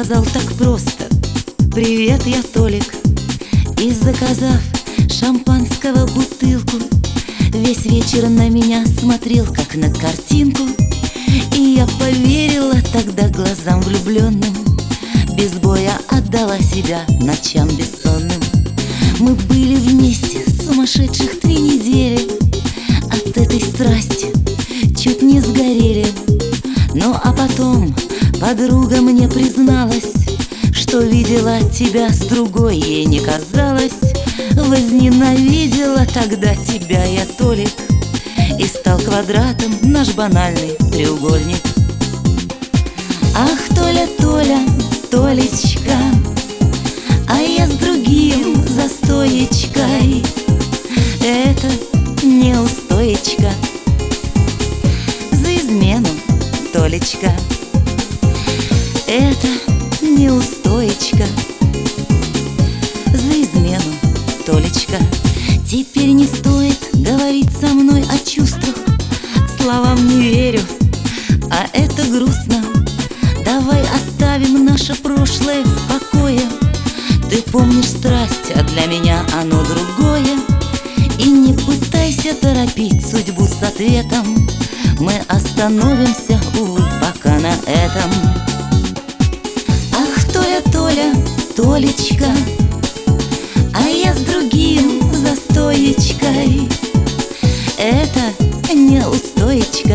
сказал так просто: «Привет, я Толик». И заказав шампанского бутылку, весь вечер на меня смотрел, как на картинку. И я поверила тогда глазам влюбленным, без боя отдала себя ночам бессонным. Мы были вместе сумасшедших 3 недели, от этой страсти чуть не сгорели. Ну а потом подруга мне призналась, что видела тебя с другой, ей не казалось. Возненавидела тогда тебя я, Толик, и стал квадратом наш банальный треугольник. Ах, Толя, Толя, Толечка, а я с другим за стоечкой. Это не устоечка. За измену, Толечка. Это не устоечка. За измену, Толечка. Теперь не стоит говорить со мной о чувствах, словам не верю, а это грустно. Давай оставим наше прошлое в покое. Ты помнишь страсть, а для меня оно другое. И не пытайся торопить судьбу с ответом, мы остановимся, увы, пока на этом. Ах, Толя, Толя, Толечка, а я с другим за стоечкой. Это не устоечка.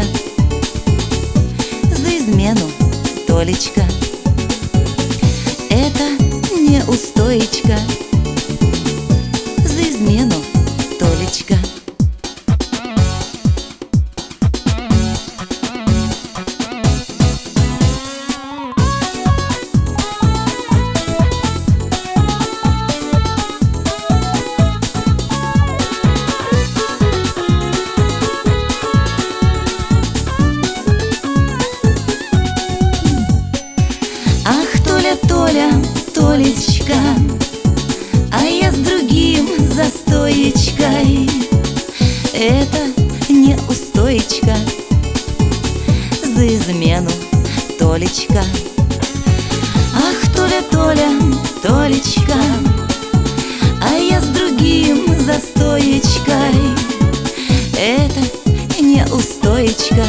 За измену, Толечка. Это не устоечка. За измену, Толечка. Толя, Толечка, а я с другим за стоечкой. Это не устоечка. За измену, Толечка. Ах, Толя, Толя, Толечка, а я с другим за стоечкой. Это не устоечка.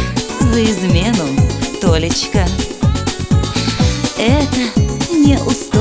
За измену, Толечка. Это не устоечка.